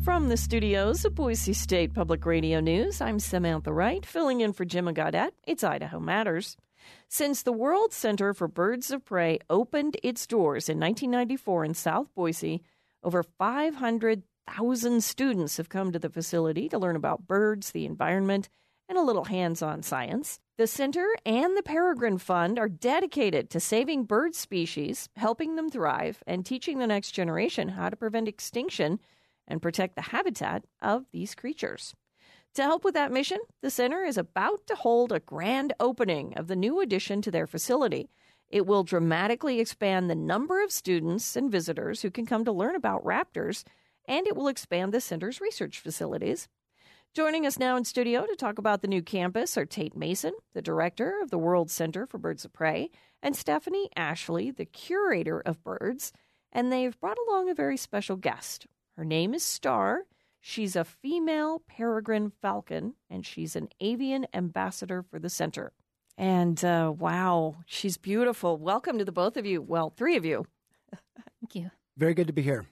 From the studios of Boise State Public Radio News, I'm Samantha Wright, filling in for Jim Gaudette. It's Idaho Matters. Since the World Center for Birds of Prey opened its doors in 1994 in South Boise, over 500,000 students have come to the facility to learn about birds, the environment, and a little hands-on science. The center and the Peregrine Fund are dedicated to saving bird species, helping them thrive, and teaching the next generation how to prevent extinction and protect the habitat of these creatures. To help with that mission, the center is about to hold a grand opening of the new addition to their facility. It will dramatically expand the number of students and visitors who can come to learn about raptors, and it will expand the center's research facilities. Joining us now in studio to talk about the new campus are Tate Mason, the director of the World Center for Birds of Prey, and Stephanie Ashley, the curator of birds, and they've brought along a very special guest. Her name is Star. She's a female peregrine falcon, and she's an avian ambassador for the center. And wow, she's beautiful. Welcome to the both of you. Well, three of you. Thank you. Very good to be here.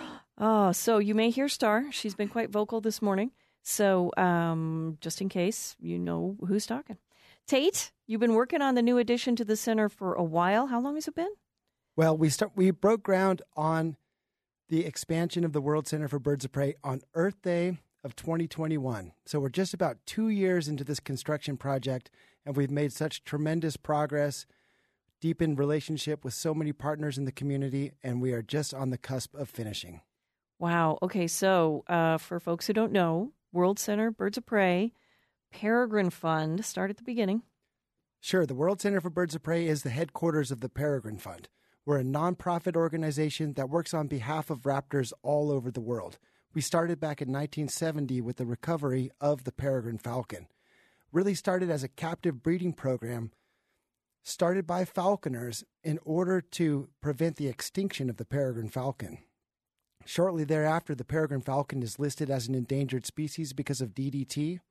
Oh, so you may hear Star. She's been quite vocal this morning. So just in case you know who's talking. Tate, you've been working on the new addition to the center for a while. How long has it been? Well, we broke ground on the expansion of the World Center for Birds of Prey on Earth Day of 2021. So we're just about 2 years into this construction project, and we've made such tremendous progress, deepened relationship with so many partners in the community, and we are just on the cusp of finishing. Wow. Okay, so for folks who don't know, World Center, Birds of Prey, Peregrine Fund, start at the beginning. Sure. The World Center for Birds of Prey is the headquarters of the Peregrine Fund. We're a nonprofit organization that works on behalf of raptors all over the world. We started back in 1970 with the recovery of the peregrine falcon. Really started as a captive breeding program started by falconers in order to prevent the extinction of the peregrine falcon. Shortly thereafter, the peregrine falcon is listed as an endangered species because of DDT,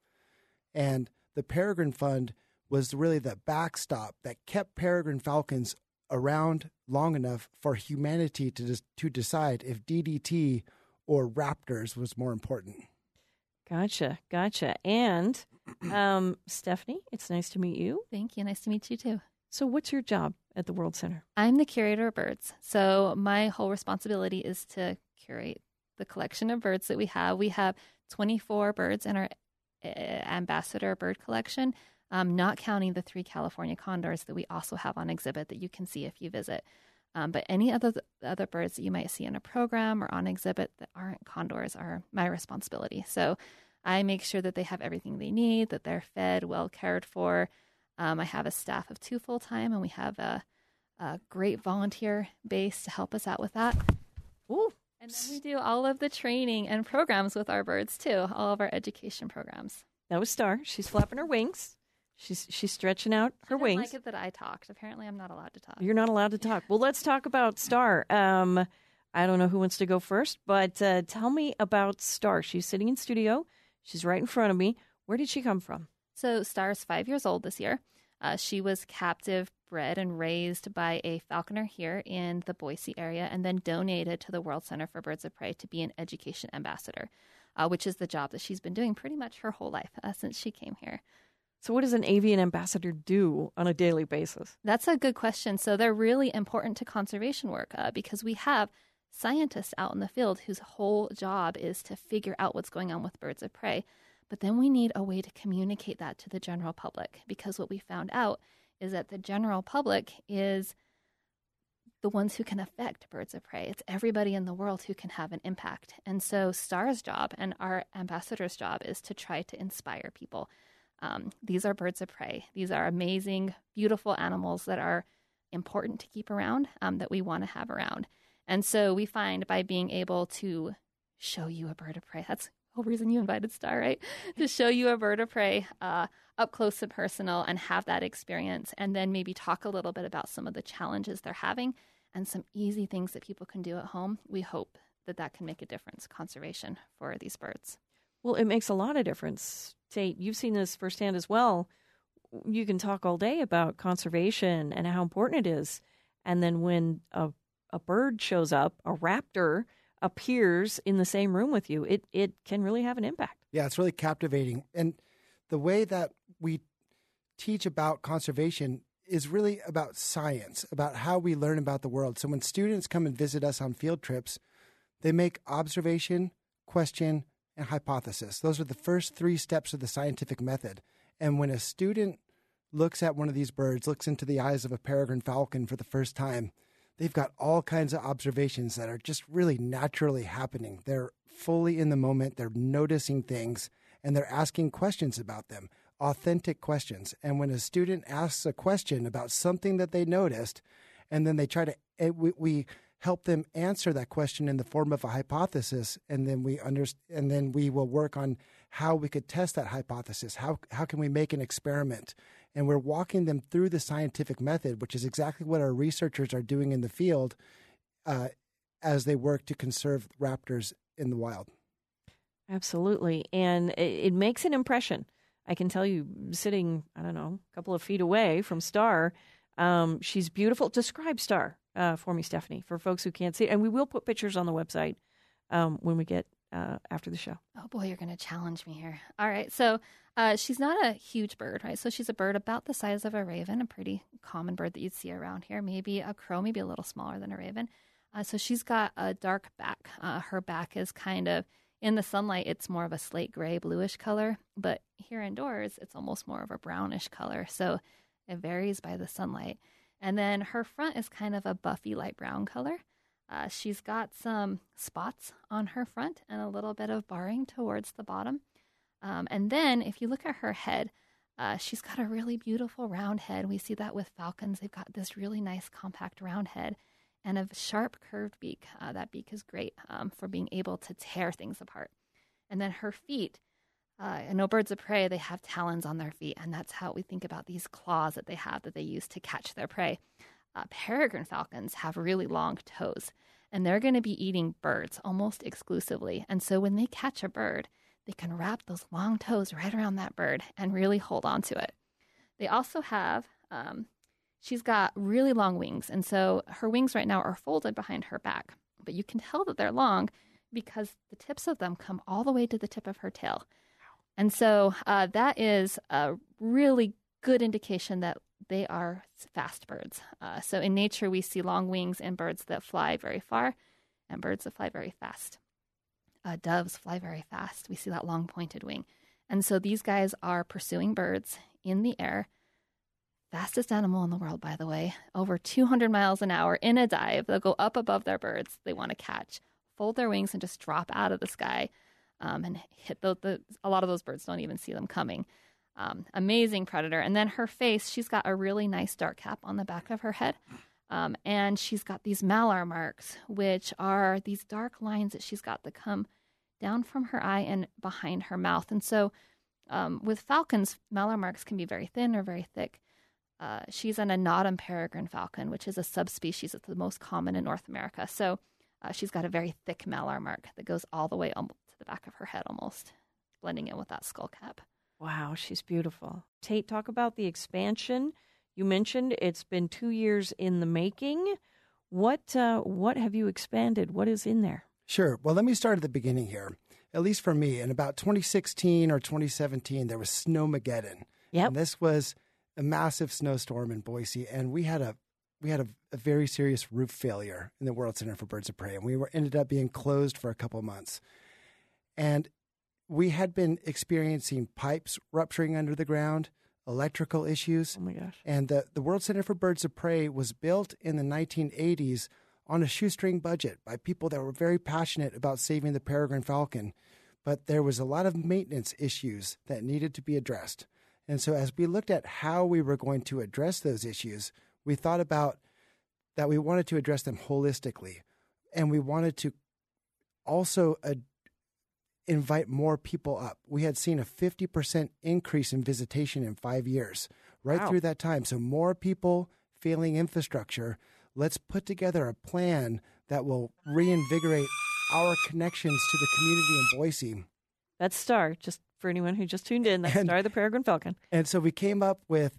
and the Peregrine Fund was really the backstop that kept peregrine falcons around long enough for humanity to decide if DDT or raptors was more important. Gotcha. And Stephanie, it's nice to meet you. Thank you. Nice to meet you too. So what's your job at the World Center? I'm the curator of birds. So my whole responsibility is to curate the collection of birds that we have. We have 24 birds in our ambassador bird collection, not counting the 3 California condors that we also have on exhibit that you can see if you visit. But any other birds that you might see in a program or on exhibit that aren't condors are my responsibility. So I make sure that they have everything they need, that they're fed, well cared for. I have a staff of 2 full-time, and we have a great volunteer base to help us out with that. Ooh. And then we do all of the training and programs with our birds, too, all of our education programs. That was Star. She's flapping her wings. She's stretching out her wings. I like it that I talked. Apparently, I'm not allowed to talk. You're not allowed to talk. Well, let's talk about Star. I don't know who wants to go first, but tell me about Star. She's sitting in studio. She's right in front of me. Where did she come from? So Star's 5 years old this year. She was captive bred and raised by a falconer here in the Boise area and then donated to the World Center for Birds of Prey to be an education ambassador, which is the job that she's been doing pretty much her whole life since she came here. So what does an avian ambassador do on a daily basis? That's a good question. So they're really important to conservation work because we have scientists out in the field whose whole job is to figure out what's going on with birds of prey. But then we need a way to communicate that to the general public, because what we found out is that the general public is the ones who can affect birds of prey. It's everybody in the world who can have an impact. And so Star's job and our ambassador's job is to try to inspire people. These are birds of prey. These are amazing, beautiful animals that are important to keep around, that we want to have around. And so we find by being able to show you a bird of prey, that's the whole reason you invited Star, right? To show you a bird of prey up close and personal and have that experience, and then maybe talk a little bit about some of the challenges they're having and some easy things that people can do at home. We hope that that can make a difference, conservation for these birds. Well, it makes a lot of difference. Tate, you've seen this firsthand as well. You can talk all day about conservation and how important it is. And then when a bird shows up, a raptor, appears in the same room with you, it can really have an impact. Yeah, it's really captivating. And the way that we teach about conservation is really about science, about how we learn about the world. So when students come and visit us on field trips, they make observation, question, and hypothesis. Those are the first 3 steps of the scientific method. And when a student looks at one of these birds, looks into the eyes of a peregrine falcon for the first time, they've got all kinds of observations that are just really naturally happening. They're fully in the moment. They're noticing things, and they're asking questions about them, authentic questions. And when a student asks a question about something that they noticed, and then they try to, we help them answer that question in the form of a hypothesis, and then we will work on how we could test that hypothesis. How can we make an experiment? And we're walking them through the scientific method, which is exactly what our researchers are doing in the field as they work to conserve raptors in the wild. Absolutely. And it makes an impression. I can tell you, sitting, a couple of feet away from Star, she's beautiful. Describe Star for me, Stephanie, for folks who can't see it. And we will put pictures on the website when we get after the show. Oh, boy, you're going to challenge me here. All right. So she's not a huge bird, right? So she's a bird about the size of a raven, a pretty common bird that you'd see around here. Maybe a crow, maybe a little smaller than a raven. So she's got a dark back. Her back is kind of, in the sunlight, it's more of a slate gray, bluish color. But here indoors, it's almost more of a brownish color. So it varies by the sunlight. And then her front is kind of a buffy light brown color. She's got some spots on her front and a little bit of barring towards the bottom. And then if you look at her head, she's got a really beautiful round head. We see that with falcons. They've got this really nice compact round head and a sharp curved beak. That beak is great for being able to tear things apart. And then her feet, I know birds of prey, they have talons on their feet, and that's how we think about these claws that they have that they use to catch their prey. Peregrine falcons have really long toes, and they're going to be eating birds almost exclusively. And so when they catch a bird, they can wrap those long toes right around that bird and really hold on to it. They also have, she's got really long wings, and so her wings right now are folded behind her back, but you can tell that they're long because the tips of them come all the way to the tip of her tail. And so that is a really good indication that they are fast birds. So in nature, we see long wings in birds that fly very far and birds that fly very fast. Doves fly very fast. We see that long pointed wing. And so these guys are pursuing birds in the air. Fastest animal in the world, by the way, over 200 miles an hour in a dive. They'll go up above their birds they want to catch, fold their wings, and just drop out of the sky and hit a lot of those birds don't even see them coming. Amazing predator. And then her face, she's got a really nice dark cap on the back of her head. And she's got these malar marks, which are these dark lines that she's got that come down from her eye and behind her mouth. And so with falcons, malar marks can be very thin or very thick. She's an anodem peregrine falcon, which is a subspecies that's the most common in North America. So she's got a very thick malar mark that goes all the way to the back of her head almost, blending in with that skull cap. Wow, she's beautiful. Tate, talk about the expansion. You mentioned it's been 2 years in the making. What have you expanded? What is in there? Sure. Well, let me start at the beginning here. At least for me, in about 2016 or 2017, there was Snowmageddon. Yep. And this was a massive snowstorm in Boise, and we had a very serious roof failure in the World Center for Birds of Prey, and we ended up being closed for a couple of months. And we had been experiencing pipes rupturing under the ground, electrical issues. Oh, my gosh. And the World Center for Birds of Prey was built in the 1980s on a shoestring budget by people that were very passionate about saving the peregrine falcon. But there was a lot of maintenance issues that needed to be addressed. And so as we looked at how we were going to address those issues, we thought about that we wanted to address them holistically. And we wanted to also invite more people up. We had seen a 50% increase in visitation in 5 years, right Wow. through that time. So more people, failing infrastructure. Let's put together a plan that will reinvigorate our connections to the community in Boise. That's Star, just for anyone who just tuned in. That's Star the peregrine falcon. And so we came up with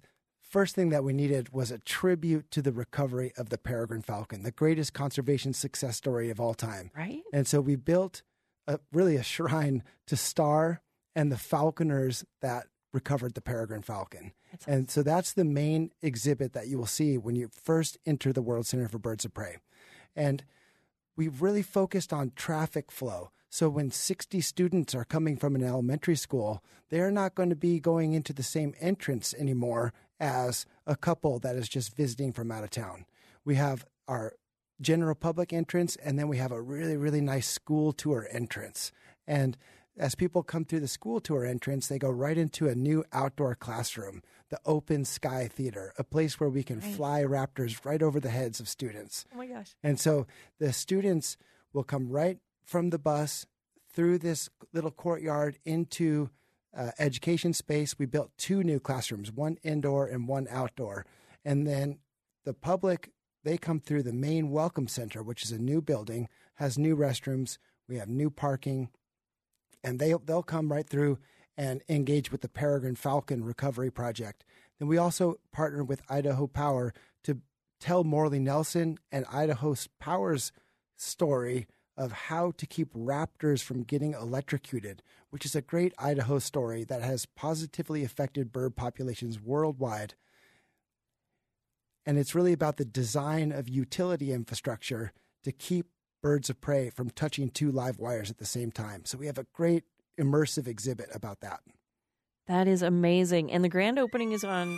first thing that we needed was a tribute to the recovery of the peregrine falcon, the greatest conservation success story of all time. Right. And so we built really a shrine to Star and the falconers that recovered the peregrine falcon. And so that's the main exhibit that you will see when you first enter the World Center for Birds of Prey. And we've really focused on traffic flow. So when 60 students are coming from an elementary school, they're not going to be going into the same entrance anymore as a couple that is just visiting from out of town. We have our general public entrance, and then we have a really, really nice school tour entrance. And as people come through the school tour entrance, they go right into a new outdoor classroom, the Open Sky Theater, a place where we can fly raptors right over the heads of students. Oh, my gosh. And so the students will come right from the bus through this little courtyard into education space. We built 2 new classrooms, one indoor and one outdoor. And then the public, they come through the main welcome center, which is a new building, has new restrooms. We have new parking. And they'll come right through and engage with the Peregrine Falcon Recovery Project. Then we also partnered with Idaho Power to tell Morley Nelson and Idaho Power's story of how to keep raptors from getting electrocuted, which is a great Idaho story that has positively affected bird populations worldwide. And it's really about the design of utility infrastructure to keep birds of prey from touching 2 live wires at the same time. So we have a great immersive exhibit about that. That is amazing. And the grand opening is on...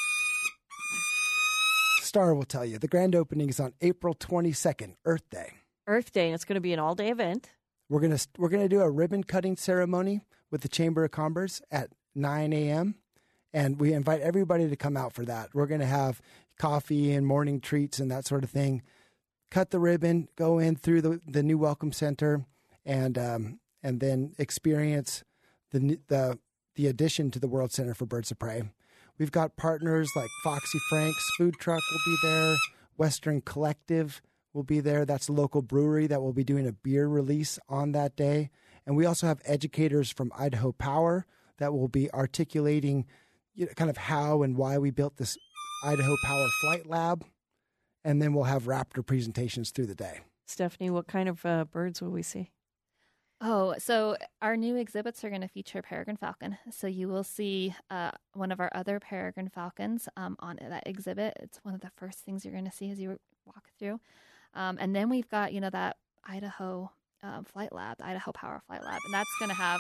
Star will tell you. The grand opening is on April 22nd, Earth Day. Earth Day, and it's going to be an all-day event. We're gonna do a ribbon cutting ceremony with the Chamber of Commerce at 9 a.m. And we invite everybody to come out for that. We're going to have coffee and morning treats and that sort of thing. Cut the ribbon, go in through the new Welcome Center, and then experience the addition to the World Center for Birds of Prey. We've got partners like Foxy Frank's Food Truck will be there. Western Collective will be there. That's a local brewery that will be doing a beer release on that day. And we also have educators from Idaho Power that will be articulating kind of how and why we built this Idaho Power Flight Lab. And then we'll have raptor presentations through the day. Stephanie, what kind of birds will we see? Oh, so our new exhibits are going to feature peregrine falcon. So you will see one of our other peregrine falcons on that exhibit. It's one of the first things you're going to see as you walk through. And then we've got, that Idaho Flight Lab, the Idaho Power Flight Lab. And that's going to have...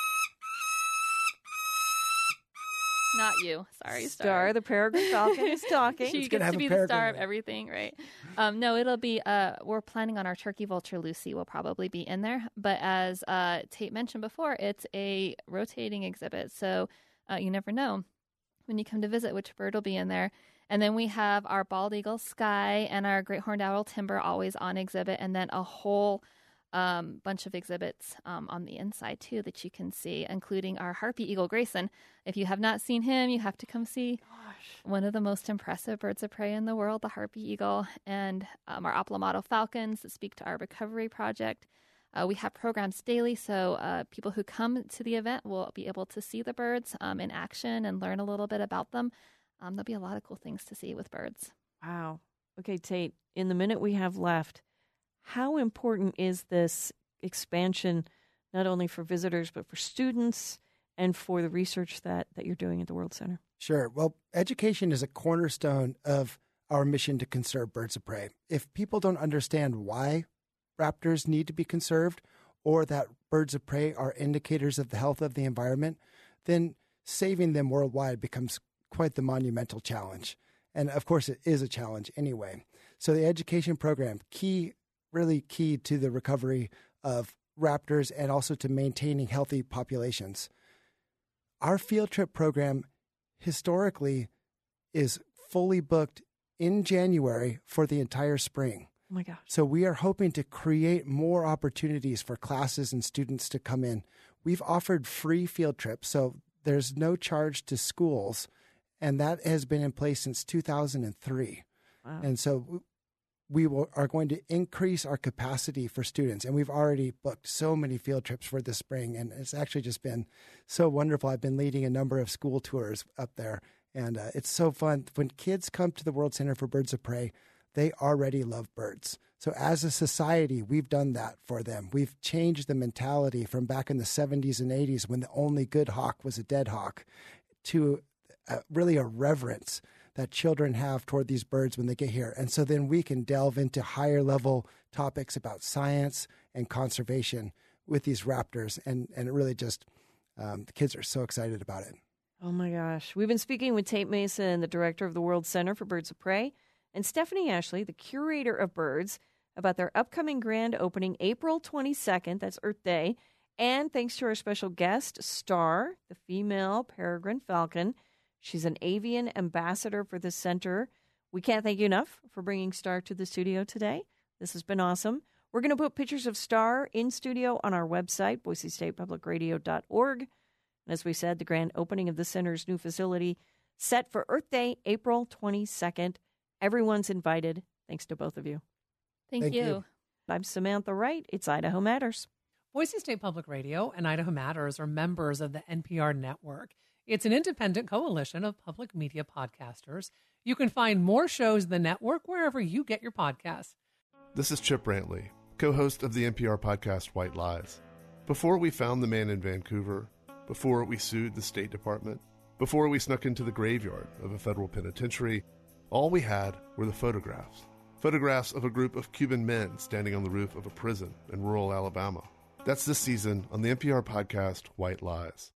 Not you. Sorry, Star. The peregrine falcon is talking. She gets to be the star of everything, right? No, it'll be, we're planning on our turkey vulture, Lucy, will probably be in there. But as Tate mentioned before, it's a rotating exhibit. So you never know when you come to visit which bird will be in there. And then we have our bald eagle Sky and our great horned owl Timber always on exhibit. And then a whole bunch of exhibits on the inside, too, that you can see, including our harpy eagle Grayson. If you have not seen him, you have to come see one of the most impressive birds of prey in the world, the harpy eagle, and our Aplomado falcons that speak to our recovery project. We have programs daily, so people who come to the event will be able to see the birds in action and learn a little bit about them. There'll be a lot of cool things to see with birds. Wow. Okay, Tate, in the minute we have left, how important is this expansion, not only for visitors, but for students and for the research that you're doing at the World Center? Sure. Well, education is a cornerstone of our mission to conserve birds of prey. If people don't understand why raptors need to be conserved or that birds of prey are indicators of the health of the environment, then saving them worldwide becomes quite the monumental challenge. And of course, it is a challenge anyway. So the education program, really key to the recovery of raptors and also to maintaining healthy populations. Our field trip program historically is fully booked in January for the entire spring. Oh my gosh. So we are hoping to create more opportunities for classes and students to come in. We've offered free field trips, so there's no charge to schools, and that has been in place since 2003. Wow. And so are going to increase our capacity for students. And we've already booked so many field trips for this spring. And it's actually just been so wonderful. I've been leading a number of school tours up there. And it's so fun. When kids come to the World Center for Birds of Prey, they already love birds. So as a society, we've done that for them. We've changed the mentality from back in the 70s and 80s when the only good hawk was a dead hawk to really a reverence that children have toward these birds when they get here. And so then we can delve into higher level topics about science and conservation with these raptors. And it really just, the kids are so excited about it. Oh my gosh. We've been speaking with Tate Mason, the director of the World Center for Birds of Prey, and Stephanie Ashley, the curator of birds, about their upcoming grand opening April 22nd. That's Earth Day. And thanks to our special guest, Star, the female peregrine falcon. She's an avian ambassador for the center. We can't thank you enough for bringing Star to the studio today. This has been awesome. We're going to put pictures of Star in studio on our website, BoiseStatePublicRadio.org. And as we said, the grand opening of the center's new facility set for Earth Day, April 22nd. Everyone's invited. Thanks to both of you. Thank you. I'm Samantha Wright. It's Idaho Matters. Boise State Public Radio and Idaho Matters are members of the NPR network. It's an independent coalition of public media podcasters. You can find more shows in the network wherever you get your podcasts. This is Chip Brantley, co-host of the NPR podcast White Lies. Before we found the man in Vancouver, before we sued the State Department, before we snuck into the graveyard of a federal penitentiary, all we had were the photographs. Photographs of a group of Cuban men standing on the roof of a prison in rural Alabama. That's this season on the NPR podcast White Lies.